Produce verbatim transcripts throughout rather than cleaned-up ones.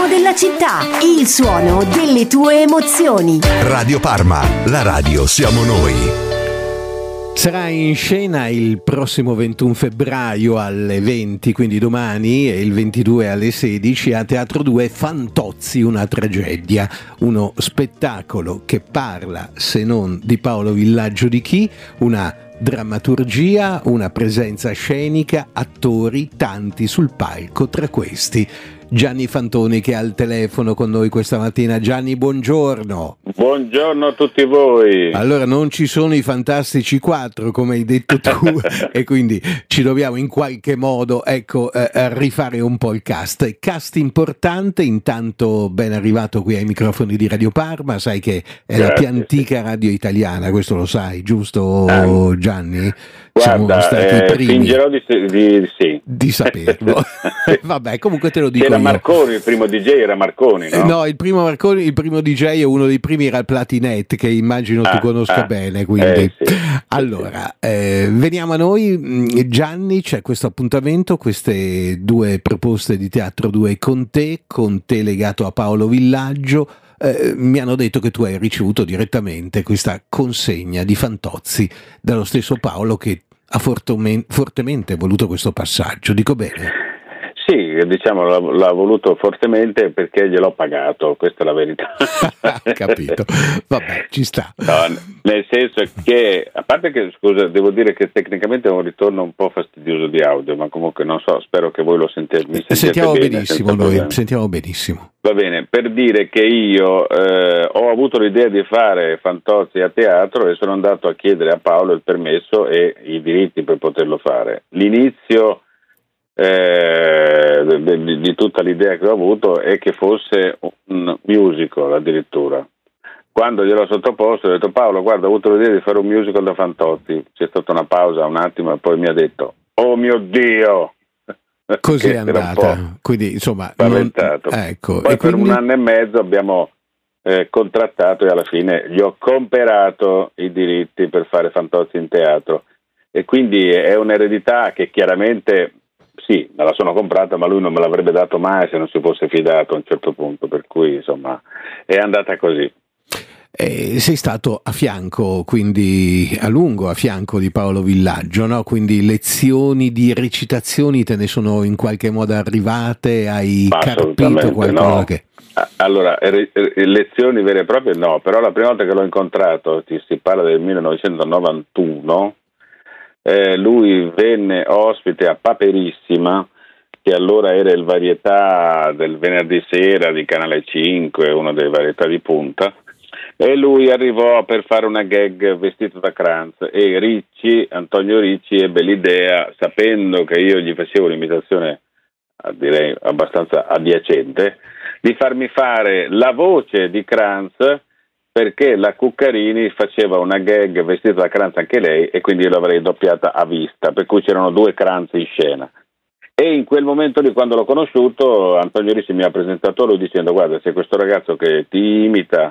ritmo della città, il suono delle tue emozioni. Radio Parma, la radio siamo noi. Sarà in scena il prossimo ventuno febbraio alle venti, quindi domani, e il ventidue alle sedici a Teatro due Fantozzi, una tragedia, uno spettacolo che parla, se non di Paolo Villaggio, di chi? Una drammaturgia, una presenza scenica, attori, tanti sul palco, tra questi Gianni Fantoni, che è al telefono con noi questa mattina. Gianni, buongiorno. Buongiorno a tutti voi. Allora, non ci sono i Fantastici quattro, come hai detto tu, e quindi ci dobbiamo in qualche modo, ecco, eh, rifare un po' il cast. Cast importante, intanto ben arrivato qui ai microfoni di Radio Parma, sai che è Grazie. La più antica radio italiana, questo lo sai, giusto um, Gianni? Siamo guarda, stati eh, i primi fingerò di, di, sì. di saperlo. Vabbè, comunque te lo dico. Era io. Marconi, il primo D J era Marconi, no? Eh, no, il primo Marconi, il primo D J e uno dei primi era il Platinet, che immagino ah, tu conosca ah, bene, quindi. Eh, sì. Allora, eh, veniamo a noi. Gianni, c'è questo appuntamento, queste due proposte di Teatro due con te, con te legato a Paolo Villaggio. Eh, mi hanno detto che tu hai ricevuto direttamente questa consegna di Fantozzi dallo stesso Paolo, che ha fortemente, fortemente voluto questo passaggio, dico bene? Sì, diciamo l'ha, l'ha voluto fortemente perché gliel'ho pagato, questa è la verità. Capito, vabbè, ci sta. No, nel senso che, a parte che, scusa, devo dire che tecnicamente è un ritorno un po' fastidioso di audio, ma comunque non so, spero che voi lo sentiate. Mi sentiamo bene, benissimo noi, sentiamo benissimo. Va bene, per dire che io eh, ho avuto l'idea di fare Fantozzi a teatro e sono andato a chiedere a Paolo il permesso e i diritti per poterlo fare. L'inizio Eh, di, di tutta l'idea che ho avuto è che fosse un musical addirittura. Quando gliel'ho sottoposto ho detto: Paolo, guarda, ho avuto l'idea di fare un musical da Fantozzi. C'è stata una pausa un attimo e poi mi ha detto: oh mio Dio, così è andata. Quindi insomma non... ecco. Poi e per quindi... un anno e mezzo abbiamo eh, contrattato e alla fine gli ho comperato i diritti per fare Fantozzi in teatro, e quindi è un'eredità che chiaramente sì, me la sono comprata, ma lui non me l'avrebbe dato mai se non si fosse fidato a un certo punto, per cui insomma è andata così. Eh, sei stato a fianco, quindi a lungo a fianco di Paolo Villaggio, no? Quindi lezioni di recitazioni te ne sono in qualche modo arrivate? Hai capito qualcosa? No. Che... Allora, re- lezioni vere e proprie no, però la prima volta che l'ho incontrato, ti si parla del millenovecentonovantuno, Eh, lui venne ospite a Paperissima, che allora era il varietà del venerdì sera di Canale cinque, una delle varietà di punta, e lui arrivò per fare una gag vestito da Kranz, e Ricci, Antonio Ricci ebbe l'idea, sapendo che io gli facevo un'imitazione direi abbastanza adiacente, di farmi fare la voce di Kranz, perché la Cuccarini faceva una gag vestita da Kranz anche lei, e quindi io l'avrei doppiata a vista, per cui c'erano due Kranz in scena. E in quel momento lì, quando l'ho conosciuto, Antonio Ricci mi ha presentato lui dicendo: guarda, c'è questo ragazzo che ti imita,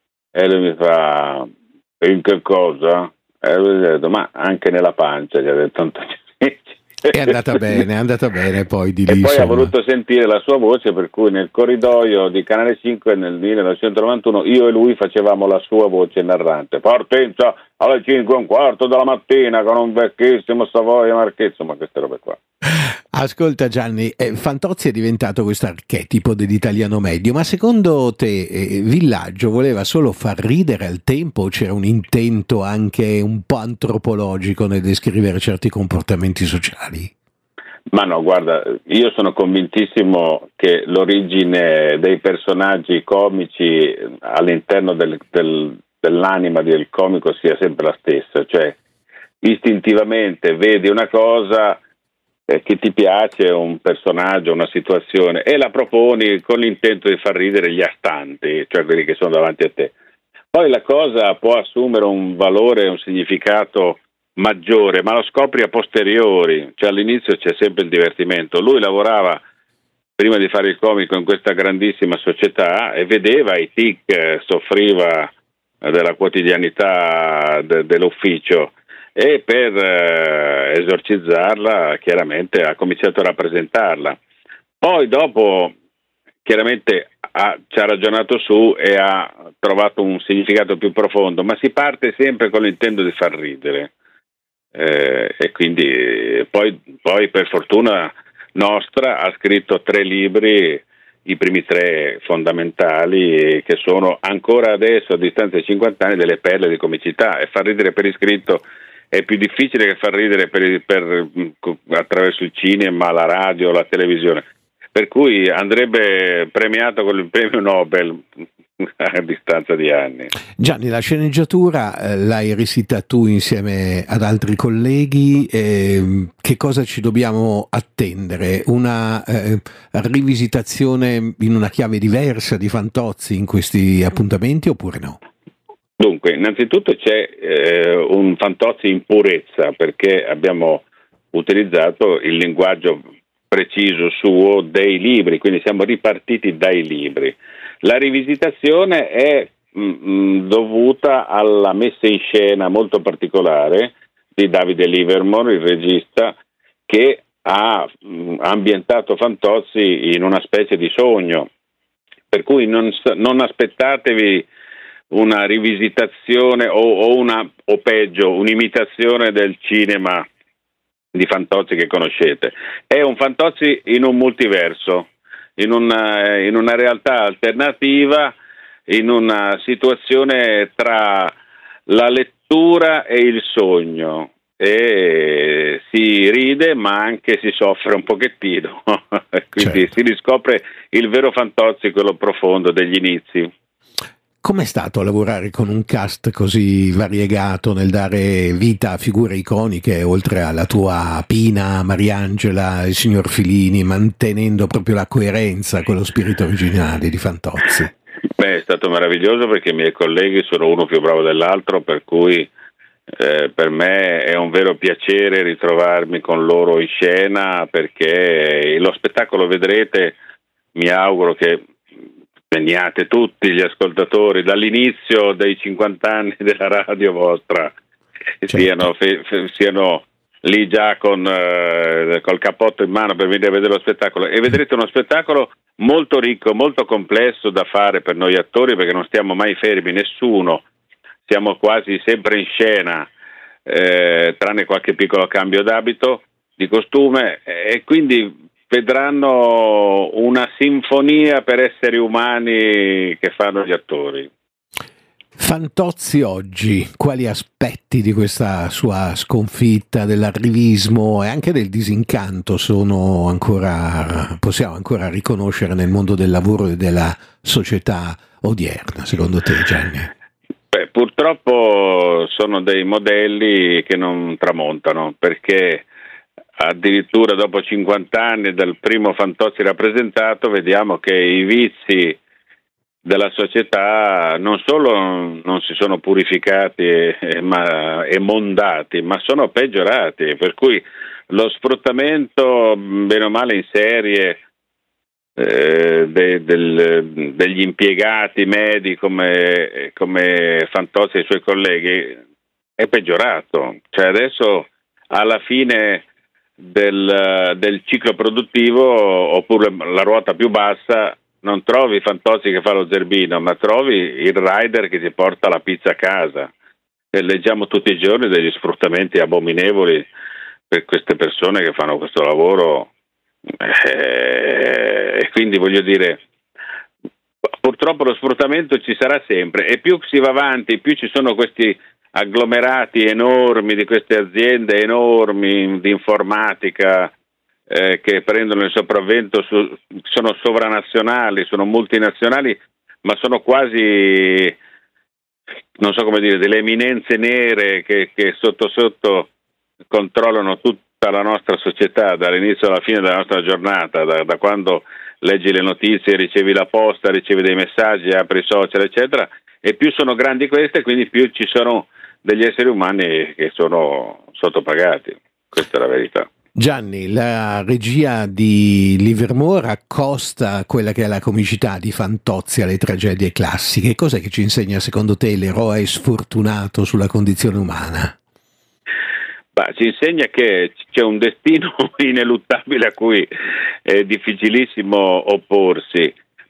e lui mi fa: in che cosa? E lui ha detto: ma anche nella pancia, gli ha detto Antonio Ricci. È andata bene, è andata bene poi di lì. E poi insomma. ha voluto sentire la sua voce, per cui nel corridoio di Canale cinque nel millenovecentonovantuno io e lui facevamo la sua voce narrante. Partenza alle cinque e un quarto della mattina con un vecchissimo Savoia Marchezzo, ma queste robe qua. Ascolta Gianni, eh, Fantozzi è diventato questo archetipo dell'italiano medio, ma secondo te eh, Villaggio voleva solo far ridere al tempo, o c'era un intento anche un po' antropologico nel descrivere certi comportamenti sociali? Ma no, guarda, io sono convintissimo che l'origine dei personaggi comici all'interno del, del, dell'anima del comico sia sempre la stessa, cioè istintivamente vedi una cosa eh, che ti piace, un personaggio, una situazione, e la proponi con l'intento di far ridere gli astanti, cioè quelli che sono davanti a te. Poi la cosa può assumere un valore, un significato maggiore, ma lo scopri a posteriori, cioè all'inizio c'è sempre il divertimento. Lui lavorava prima di fare il comico in questa grandissima società e vedeva i tic, soffriva della quotidianità de- dell'ufficio, e per eh, esorcizzarla chiaramente ha cominciato a rappresentarla. Poi dopo chiaramente ha, ci ha ragionato su e ha trovato un significato più profondo, ma si parte sempre con l'intento di far ridere, eh, e quindi poi, poi per fortuna nostra ha scritto tre libri, i primi tre fondamentali, che sono ancora adesso, a distanza di cinquanta anni, delle perle di comicità, e far ridere per iscritto è più difficile che far ridere per, per, attraverso il cinema, la radio, la televisione, per cui andrebbe premiato con il premio Nobel a distanza di anni. Gianni, la sceneggiatura eh, l'hai riscritta tu insieme ad altri colleghi, eh, che cosa ci dobbiamo attendere? Una eh, rivisitazione in una chiave diversa di Fantozzi in questi appuntamenti oppure no? Dunque, innanzitutto c'è eh, un Fantozzi in purezza, perché abbiamo utilizzato il linguaggio preciso suo dei libri, quindi siamo ripartiti dai libri. La rivisitazione è mh, dovuta alla messa in scena molto particolare di Davide Livermore, il regista, che ha mh, ambientato Fantozzi in una specie di sogno, per cui non, non aspettatevi una rivisitazione o, o una o peggio un'imitazione del cinema di Fantozzi che conoscete. È un Fantozzi in un multiverso, in una, in una realtà alternativa, in una situazione tra la lettura e il sogno, e si ride ma anche si soffre un pochettino quindi certo. Si riscopre il vero Fantozzi, quello profondo degli inizi. Com'è stato lavorare con un cast così variegato nel dare vita a figure iconiche, oltre alla tua Pina, Mariangela, il signor Filini, mantenendo proprio la coerenza con lo spirito originale di Fantozzi? Beh, è stato meraviglioso, perché i miei colleghi sono uno più bravo dell'altro, per cui eh, per me è un vero piacere ritrovarmi con loro in scena, perché lo spettacolo, vedrete, mi auguro che veniate tutti gli ascoltatori dall'inizio dei cinquanta anni della radio vostra, certo. siano, fe, fe, siano lì già con eh, col cappotto in mano per venire a vedere lo spettacolo, e vedrete uno spettacolo molto ricco, molto complesso da fare per noi attori, perché non stiamo mai fermi, nessuno, siamo quasi sempre in scena, eh, tranne qualche piccolo cambio d'abito, di costume, e quindi vedranno una sinfonia per esseri umani che fanno gli attori. Fantozzi oggi, quali aspetti di questa sua sconfitta, dell'arrivismo e anche del disincanto sono ancora, possiamo ancora riconoscere nel mondo del lavoro e della società odierna, secondo te, Gianni? Beh, purtroppo sono dei modelli che non tramontano, perché addirittura dopo cinquanta anni dal primo Fantozzi rappresentato vediamo che i vizi della società non solo non si sono purificati e, ma, e mondati, ma sono peggiorati, per cui lo sfruttamento, bene o male in serie, eh, de, del, degli impiegati medi come, come Fantozzi e i suoi colleghi è peggiorato, cioè adesso alla fine Del, del ciclo produttivo, oppure la ruota più bassa, non trovi Fantozzi che fa lo zerbino, ma trovi il rider che ti porta la pizza a casa, e leggiamo tutti i giorni degli sfruttamenti abominevoli per queste persone che fanno questo lavoro, e eh, quindi voglio dire, purtroppo lo sfruttamento ci sarà sempre, e più si va avanti, più ci sono questi agglomerati enormi di queste aziende enormi di informatica eh, che prendono il sopravvento, su, sono sovranazionali, sono multinazionali, ma sono quasi, non so come dire, delle eminenze nere che, che sotto sotto controllano tutta la nostra società dall'inizio alla fine della nostra giornata, da, da quando leggi le notizie, ricevi la posta, ricevi dei messaggi, apri i social, eccetera, e più sono grandi queste, quindi più ci sono degli esseri umani che sono sottopagati, questa è la verità. Gianni, la regia di Livermore accosta quella che è la comicità di Fantozzi alle tragedie classiche. Cos'è che ci insegna secondo te l'eroe sfortunato sulla condizione umana? Bah, ci insegna che c'è un destino ineluttabile a cui è difficilissimo opporsi,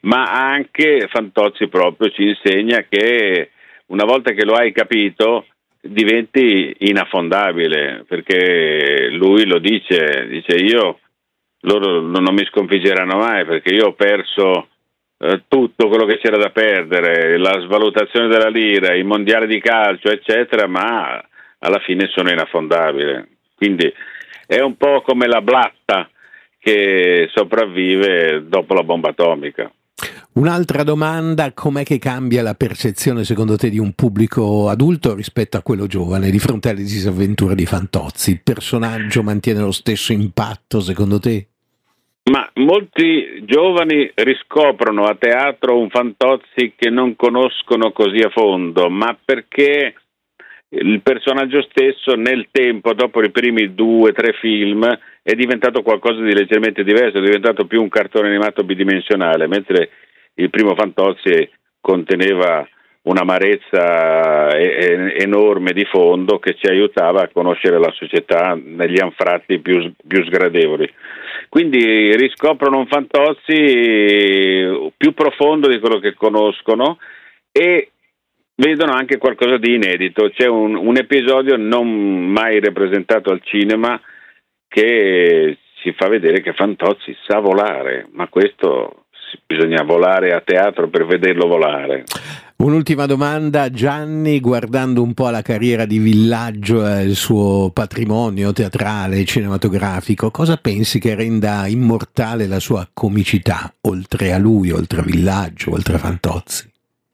ma anche Fantozzi proprio ci insegna che una volta che lo hai capito diventi inaffondabile, perché lui lo dice, dice io loro non mi sconfiggeranno mai perché io ho perso eh, tutto quello che c'era da perdere, la svalutazione della lira, i mondiali di calcio eccetera, ma alla fine sono inaffondabile. Quindi è un po' come la blatta che sopravvive dopo la bomba atomica. Un'altra domanda: com'è che cambia la percezione secondo te di un pubblico adulto rispetto a quello giovane di fronte alle disavventure di Fantozzi? Il personaggio mantiene lo stesso impatto secondo te? Ma molti giovani riscoprono a teatro un Fantozzi che non conoscono così a fondo, ma perché il personaggio stesso nel tempo, dopo i primi due o tre film, è diventato qualcosa di leggermente diverso, è diventato più un cartone animato bidimensionale, mentre il primo Fantozzi conteneva un'amarezza enorme di fondo che ci aiutava a conoscere la società negli anfratti più, più sgradevoli. Quindi riscoprono un Fantozzi più profondo di quello che conoscono e vedono anche qualcosa di inedito. C'è un, un episodio non mai rappresentato al cinema che ci fa vedere che Fantozzi sa volare, ma questo bisogna volare a teatro per vederlo volare. Un'ultima domanda, Gianni, guardando un po' la carriera di Villaggio e il suo patrimonio teatrale e cinematografico, cosa pensi che renda immortale la sua comicità, oltre a lui, oltre a Villaggio, oltre a Fantozzi?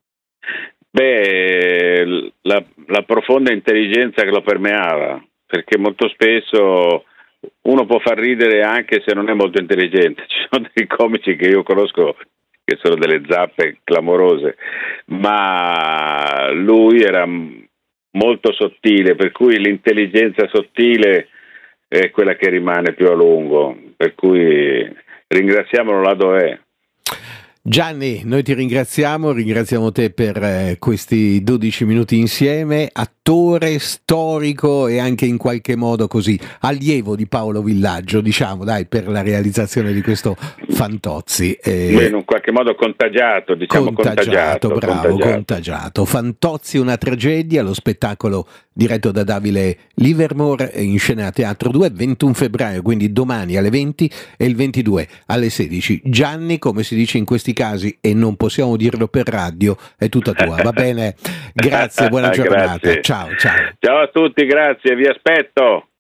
Beh, la, la profonda intelligenza che lo permeava, perché molto spesso uno può far ridere anche se non è molto intelligente. Ci sono dei comici che io conosco che sono delle zappe clamorose, ma lui era molto sottile, per cui l'intelligenza sottile è quella che rimane più a lungo, per cui ringraziamolo là dov'è. Gianni, noi ti ringraziamo, ringraziamo te per eh, questi dodici minuti insieme, attore, storico e anche in qualche modo così allievo di Paolo Villaggio, diciamo, dai, per la realizzazione di questo Fantozzi. Eh, Beh, in un qualche modo contagiato, diciamo contagiato, contagiato. bravo, contagiato. contagiato. Fantozzi, una tragedia, lo spettacolo diretto da Davide Livermore in scena a Teatro due, ventuno febbraio, quindi domani alle venti e il ventidue alle sedici. Gianni, come si dice in questi casi, e non possiamo dirlo per radio, è tutta tua, va bene? Grazie, buona giornata. Grazie. Ciao, ciao. Ciao a tutti, grazie, vi aspetto.